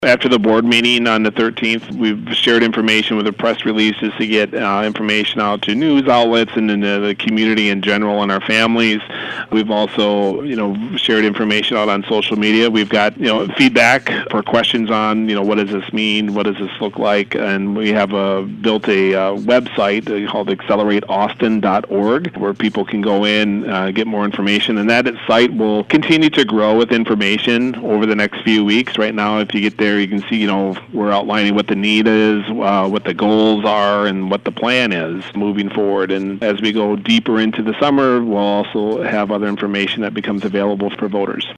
After the board meeting on the 13th, we've shared information with the press releases to get information out to news outlets and the community in general and our families. We've also, shared information out on social media. We've got, feedback for questions on, what does this mean? What does this look like? And we have built a website called accelaterateaustin.org where people can go in, get more information. And that site will continue to grow with information over the next few weeks. Right now, if you get there, you can see, we're outlining what the need is, what the goals are, and what the plan is moving forward. And as we go deeper into the summer, we'll also have other information that becomes available for voters.